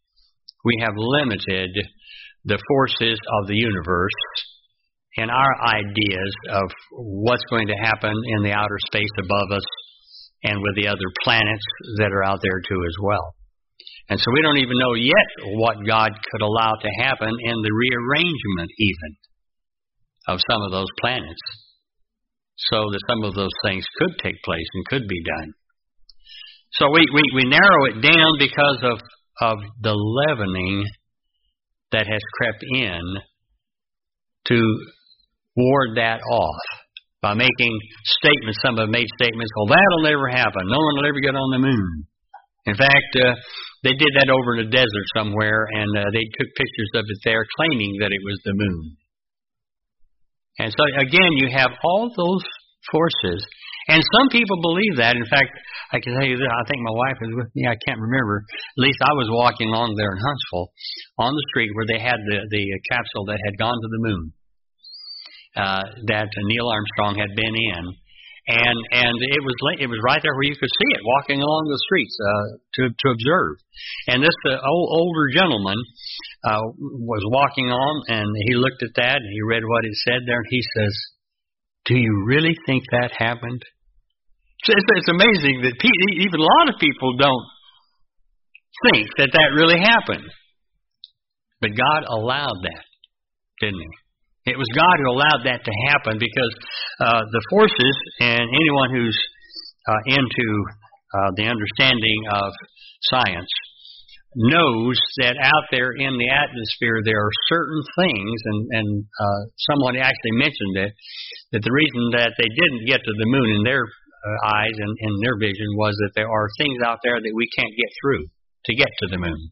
the forces of the universe and our ideas of what's going to happen in the outer space above us and with the other planets that are out there too as well. And so we don't even know yet what God could allow to happen in the rearrangement even of some of those planets, so that some of those things could take place and could be done. So we narrow it down because of the leavening that has crept in to ward that off by making statements. Some have made statements, well, that'll never happen. No one will ever get on the moon. In fact, they did that over in the desert somewhere, and they took pictures of it there claiming that it was the moon. And so, again, you have all those forces. And some people believe that. In fact, I can tell you this, I think my wife was with me, I can't remember. At least I was walking along there in Huntsville on the street where they had the capsule that had gone to the moon, that Neil Armstrong had been in. And it was right there where you could see it, walking along the streets to observe. And this older gentleman was walking on, and he looked at that, and he read what it said there, and he says, "Do you really think that happened?" It's amazing that even a lot of people don't think that really happened. But God allowed that, didn't He? It was God who allowed that to happen, because the forces, and anyone who's into the understanding of science knows that out there in the atmosphere there are certain things, and someone actually mentioned it, that the reason that they didn't get to the moon in their eyes and in their vision was that there are things out there that we can't get through to get to the moon.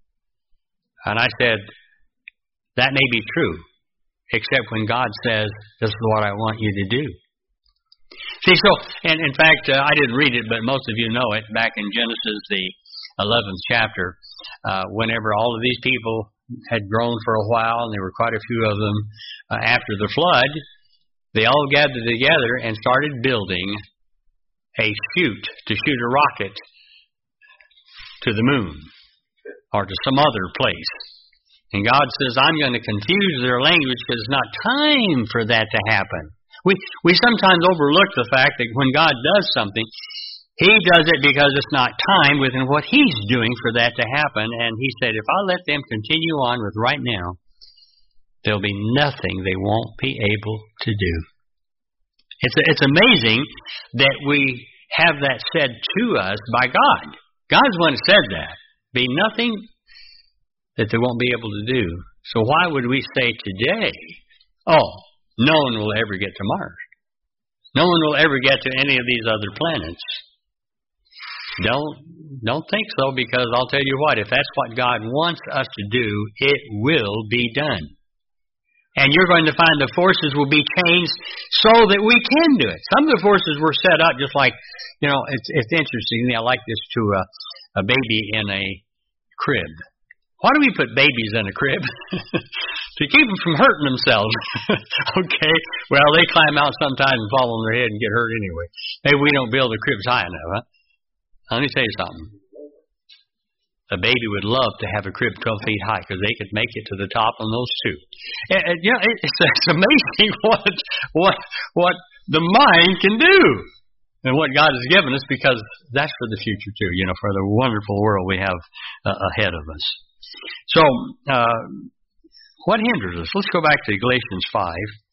And I said, that may be true, except when God says, this is what I want you to do. See, so, and in fact, I didn't read it, but most of you know it. Back in Genesis, the 11th chapter, whenever all of these people had grown for a while, and there were quite a few of them after the flood, they all gathered together and started building a chute to shoot a rocket to the moon or to some other place. And God says, I'm going to confuse their language because it's not time for that to happen. We sometimes overlook the fact that when God does something, He does it because it's not time within what He's doing for that to happen. And He said, if I let them continue on with right now, there'll be nothing they won't be able to do. It's amazing that we have that said to us by God. God's the one who said that. Be nothing that they won't be able to do. So why would we say today, oh, no one will ever get to Mars. No one will ever get to any of these other planets. Don't think so, because I'll tell you what, if that's what God wants us to do, it will be done. And you're going to find the forces will be changed so that we can do it. Some of the forces were set up just like, it's interesting. I like this to a baby in a crib. Why do we put babies in a crib? To keep them from hurting themselves. Okay. Well, they climb out sometimes and fall on their head and get hurt anyway. Maybe we don't build the cribs high enough, huh? Let me tell you something. A baby would love to have a crib 12 feet high because they could make it to the top on those two. And, it's amazing what the mind can do and what God has given us, because that's for the future too, for the wonderful world we have ahead of us. So, what hinders us? Let's go back to Galatians 5.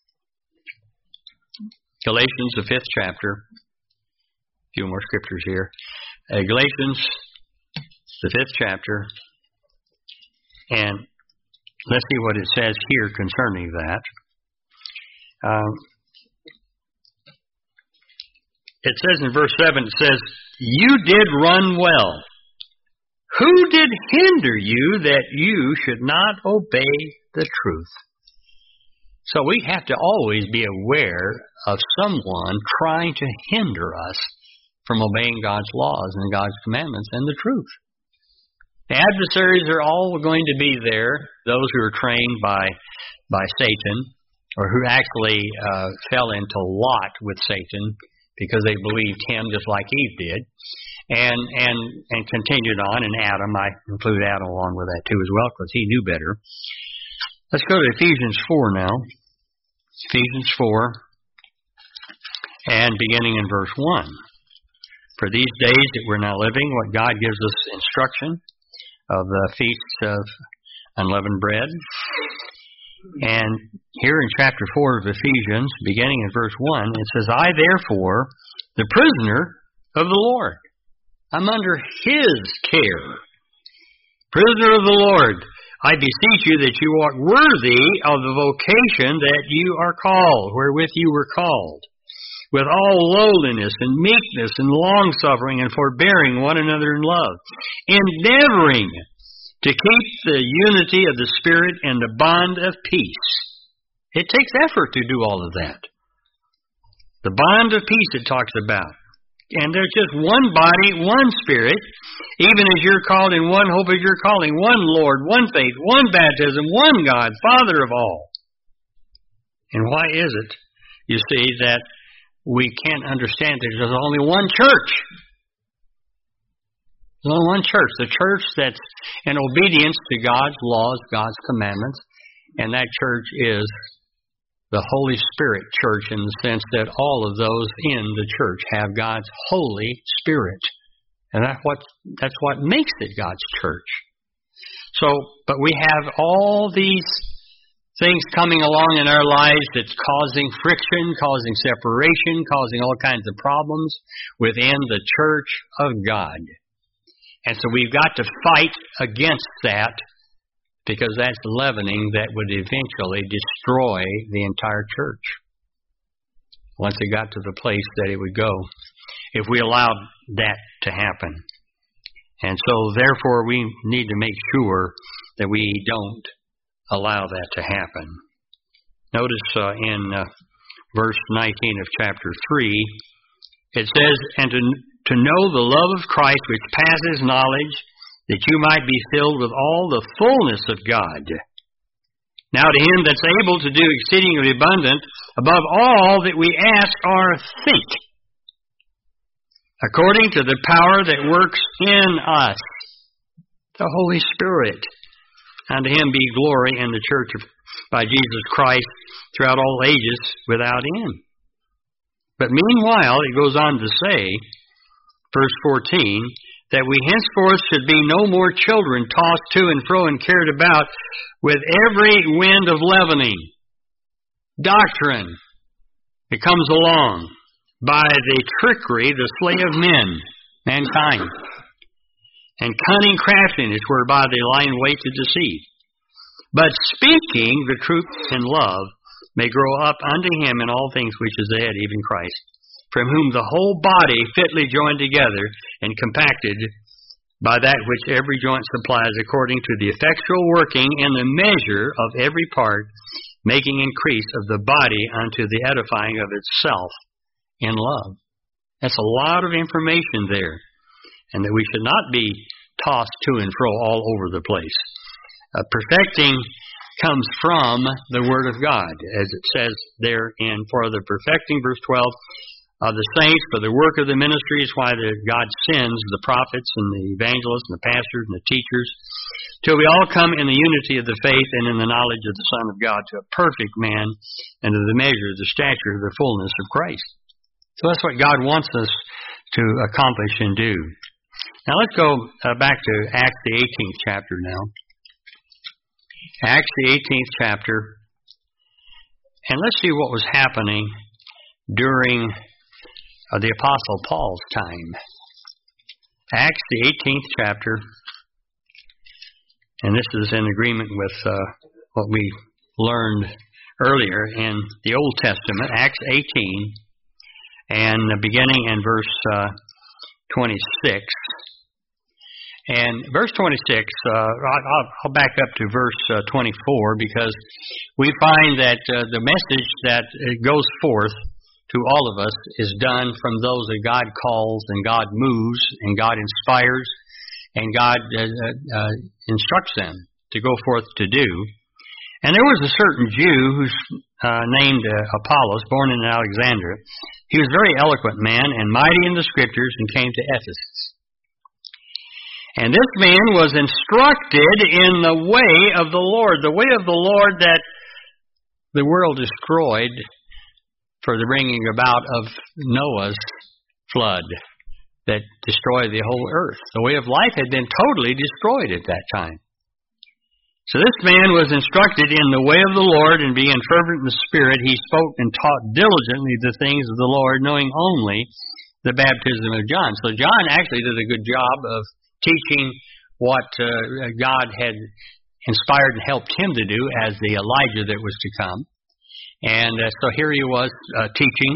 Galatians, the 5th chapter. A few more scriptures here. Galatians, the 5th chapter. And let's see what it says here concerning that. it says in verse 7, it says, "You did run well. Who did hinder you that you should not obey the truth?" So we have to always be aware of someone trying to hinder us from obeying God's laws and God's commandments and the truth. The adversaries are all going to be there, those who are trained by Satan, or who actually fell into lot with Satan because they believed him just like Eve did, and continued on. And Adam, I include Adam along with that too as well, because he knew better. Let's go to Ephesians 4 now. Ephesians 4, and beginning in verse 1. "For these days that we're now living, what God gives us instruction of the feasts of unleavened bread." And here in chapter 4 of Ephesians, beginning in verse 1, it says, "I therefore, the prisoner of the Lord," I'm under His care, "prisoner of the Lord, I beseech you that you walk worthy of the vocation that you are called," wherewith you were called, "with all lowliness and meekness and longsuffering and forbearing one another in love, endeavoring to keep the unity of the Spirit and the bond of peace." It takes effort to do all of that. The bond of peace it talks about. And there's just one body, one Spirit, even as you're called in one hope of your calling, one Lord, one faith, one baptism, one God, Father of all. And why is it, you see, that we can't understand that there's only one church? There's only one church. The church that's in obedience to God's laws, God's commandments, and that church is the Holy Spirit church, in the sense that all of those in the church have God's Holy Spirit. And that's what makes it God's church. So, but we have all these things coming along in our lives that's causing friction, causing separation, causing all kinds of problems within the church of God. And so we've got to fight against that, because that's leavening that would eventually destroy the entire church once it got to the place that it would go, if we allowed that to happen. And so, therefore, we need to make sure that we don't allow that to happen. Notice in verse 19 of chapter 3, it says, "And to know the love of Christ which passes knowledge, that you might be filled with all the fullness of God. Now to Him that's able to do exceedingly abundant above all that we ask or think, according to the power that works in us," the Holy Spirit. "Unto Him be glory in the church by Jesus Christ throughout all ages without end." But meanwhile, it goes on to say, verse 14, "that we henceforth should be no more children, tossed to and fro and carried about with every wind of leavening, doctrine that comes along by the trickery, the slay of men, mankind, and cunning craftiness whereby they lie in wait to deceive. But speaking the truth in love may grow up unto Him in all things which is the head, even Christ, from whom the whole body fitly joined together and compacted by that which every joint supplies, according to the effectual working in the measure of every part, making increase of the body unto the edifying of itself in love." That's a lot of information there, and that we should not be tossed to and fro all over the place. Perfecting comes from the Word of God, as it says there in "For the perfecting," verse 12, "of the saints, for the work of the ministry is why God sends the prophets and the evangelists and the pastors and the teachers, till we all come in the unity of the faith and in the knowledge of the Son of God, to a perfect man, and to the measure of the stature of the fullness of Christ." So that's what God wants us to accomplish and do. Now let's go back to Acts the 18th chapter now. Acts the 18th chapter. And let's see what was happening during the Apostle Paul's time. Acts the 18th chapter. And this is in agreement with what we learned earlier in the Old Testament, Acts 18. and beginning in verse 26. And verse 26, I'll back up to verse 24, because we find that the message that goes forth to all of us is done from those that God calls and God moves and God inspires and God instructs them to go forth to do. And there was a certain Jew who's named Apollos, born in Alexandria. He was a very eloquent man and mighty in the Scriptures, and came to Ephesus. And this man was instructed in the way of the Lord that the world destroyed for the bringing about of Noah's flood that destroyed the whole earth. The way of life had been totally destroyed at that time. So this man was instructed in the way of the Lord, and being fervent in the Spirit, he spoke and taught diligently the things of the Lord, knowing only the baptism of John. So John actually did a good job of teaching what God had inspired and helped him to do as the Elijah that was to come. And so here he was teaching,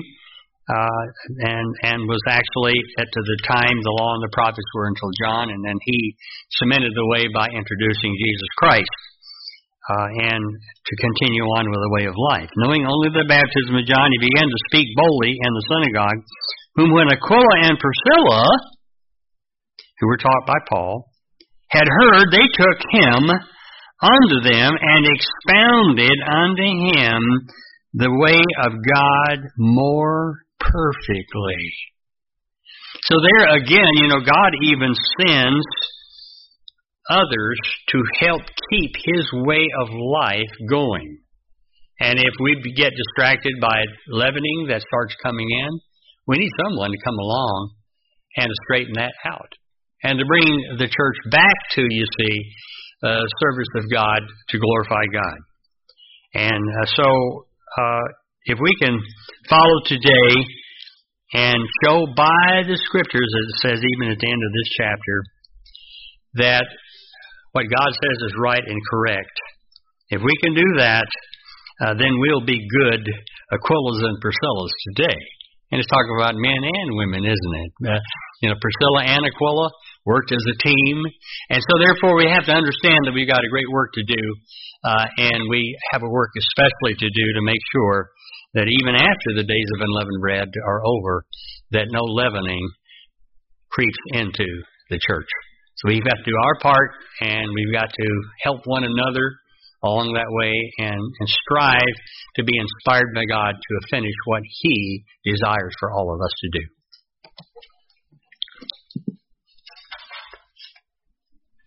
and was actually, at the time, the law and the prophets were until John, and then he cemented the way by introducing Jesus Christ, and to continue on with the way of life. Knowing only the baptism of John, he began to speak boldly in the synagogue, whom when Aquila and Priscilla, who were taught by Paul, had heard, they took him unto them and expounded unto him the way of God more perfectly. So there again, God even sends others to help keep His way of life going. And if we get distracted by leavening that starts coming in, we need someone to come along and to straighten that out, and to bring the church back to, service of God, to glorify God. And so if we can follow today and show by the Scriptures, as it says even at the end of this chapter, that what God says is right and correct, if we can do that, then we'll be good Aquilas and Priscillas today. And it's talking about men and women, isn't it? Priscilla and Aquila worked as a team. And so therefore we have to understand that we've got a great work to do. And we have a work especially to do to make sure that even after the days of unleavened bread are over, that no leavening creeps into the church. So we've got to do our part, and we've got to help one another along that way and strive to be inspired by God to finish what He desires for all of us to do.